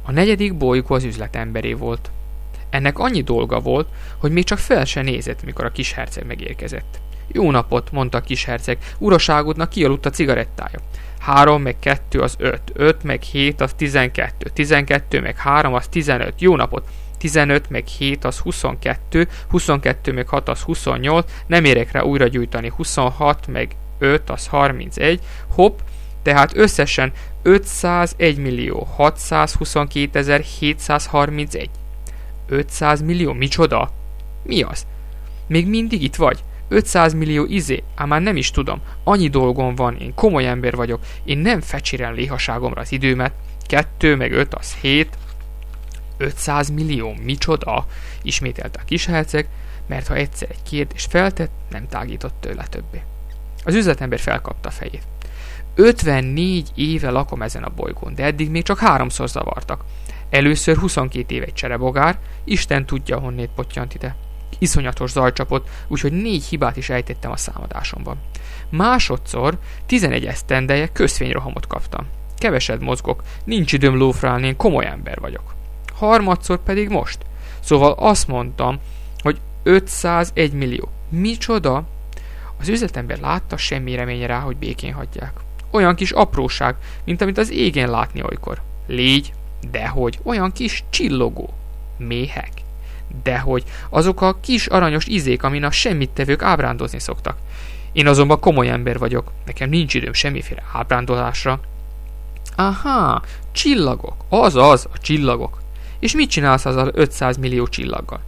A negyedik bolygó az üzletemberé volt. Ennek annyi dolga volt, hogy még csak fel se nézett, mikor a kis herceg megérkezett. Jó napot, mondta a kis herceg, uraságodnak kialudt a cigarettája. 3 meg 2 az 5, 5 meg 7 az 12, 12 meg 3 az 15, jó napot! 15 meg 7 az 22, 22 meg 6 az 28, nem érek rá újra gyújtani, 26 meg 5 az 31, hopp, tehát összesen 501.622.731. 500 millió, micsoda? Mi az? Még mindig itt vagy? 500 millió ám már nem is tudom. Annyi dolgom van, én komoly ember vagyok. Én nem fecsérem léhaságomra az időmet. 2 meg 5 az 7. 500 millió, micsoda? Ismételte a kisherceg, mert ha egyszer egy kérdést feltett, nem tágított tőle többé. Az üzletember felkapta a fejét. 54 éve lakom ezen a bolygón, de eddig még csak 3-szor zavartak. Először 22 éve egy cserebogár, Isten tudja, honnét pottyant ide. Iszonyatos zaj csapott, úgyhogy 4 hibát is ejtettem a számadásomban. Másodszor 11 esztendeje köszvényrohamot kaptam. Keveset mozgok, nincs időm lófrálni, én komoly ember vagyok. Harmadszor pedig most. Szóval azt mondtam, hogy 501 millió. Micsoda? Az üzletember látta, semmi reménye rá, hogy békén hagyják. Olyan kis apróság, mint amit az égen látni olykor. Légy, dehogy, olyan kis csillogó. Méhek. Dehogy, azok a kis aranyos izék, amin a semmittevők ábrándozni szoktak. Én azonban komoly ember vagyok, nekem nincs időm semmiféle ábrándolásra. Aha, csillagok, azaz, a csillagok. És mit csinálsz az 500 millió csillaggal?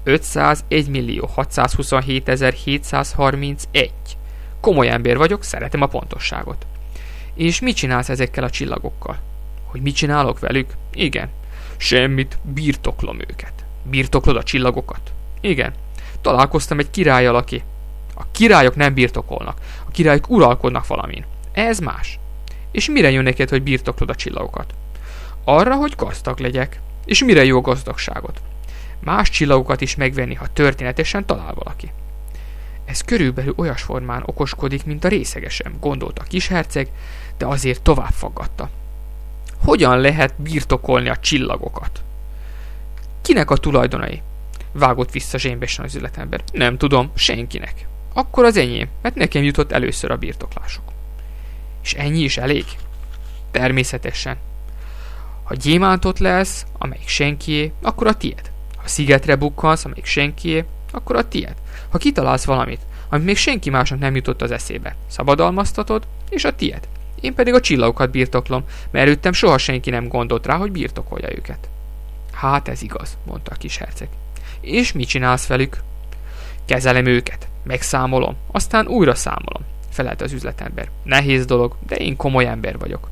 501.627.731. Komoly ember vagyok, szeretem a pontosságot. És mit csinálsz ezekkel a csillagokkal? Hogy mit csinálok velük? Igen. Semmit, birtoklom őket. Birtoklod a csillagokat? Igen. Találkoztam egy királlyal, aki... A királyok nem birtokolnak. A királyok uralkodnak valamin. Ez más. És mire jön neked, hogy birtoklod a csillagokat? Arra, hogy gazdag legyek. És mire jó a gazdagságot? Más csillagokat is megvenni, ha történetesen talál valaki. Ez körülbelül olyas formán okoskodik, mint a részegesen, gondolta a kisherceg, de azért tovább faggatta. Hogyan lehet birtokolni a csillagokat? Kinek a tulajdonai? Vágott vissza zsémbesen az üzletember. Nem tudom, senkinek. Akkor az enyém, mert nekem jutott először a birtoklások. És ennyi is elég? Természetesen. Ha gyémántot lesz, amelyik senkié, akkor a tied. Ha szigetre bukkansz, amelyik senkié, akkor a tied. Ha kitalálsz valamit, amit még senki másnak nem jutott az eszébe, szabadalmaztatod, és a tied. Én pedig a csillagokat birtoklom, mert előttem soha senki nem gondolt rá, hogy birtokolja őket. Hát ez igaz, mondta a kis herceg. És mit csinálsz velük? Kezelem őket, megszámolom, aztán újra számolom, felelte az üzletember. Nehéz dolog, de én komoly ember vagyok.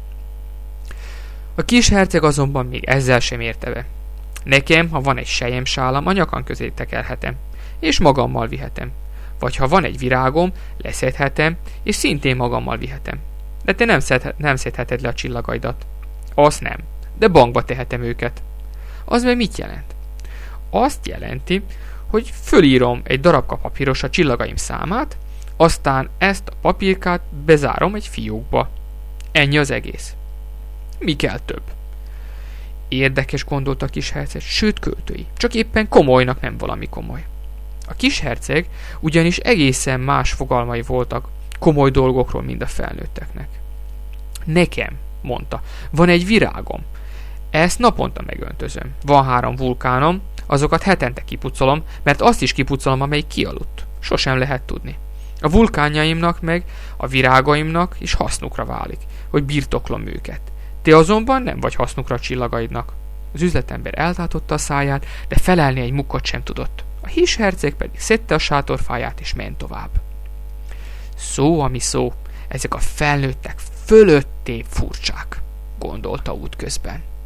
A kis herceg azonban még ezzel sem érte be. Nekem, ha van egy selyemsálam, a nyakam közé tekerhetem, és magammal vihetem. Vagy ha van egy virágom, leszedhetem, és szintén magammal vihetem. De te nem szedheted le a csillagaidat. Azt nem, de bankba tehetem őket. Az meg mit jelent? Azt jelenti, hogy fölírom egy darabka papírosra a csillagaim számát, aztán ezt a papírkát bezárom egy fiókba. Ennyi az egész. Mi kell több? Érdekes, gondolta a kis herceg, sőt költői, csak éppen komolynak nem valami komoly. A kis herceg ugyanis egészen más fogalmai voltak komoly dolgokról, mint a felnőtteknek. Nekem, mondta, van egy virágom. Ezt naponta megöntözöm. Van 3 vulkánom, azokat hetente kipucolom, mert azt is kipucolom, amelyik kialudt. Sosem lehet tudni. A vulkánjaimnak meg, a virágaimnak is hasznukra válik, hogy birtoklom őket. Te azonban nem vagy hasznukra a csillagaidnak. Az üzletember eltátotta a száját, de felelni egy mukkot sem tudott. A kis herceg pedig szedte a sátorfáját és ment tovább. Szó, ami szó, ezek a felnőttek fölötté furcsák, gondolta útközben.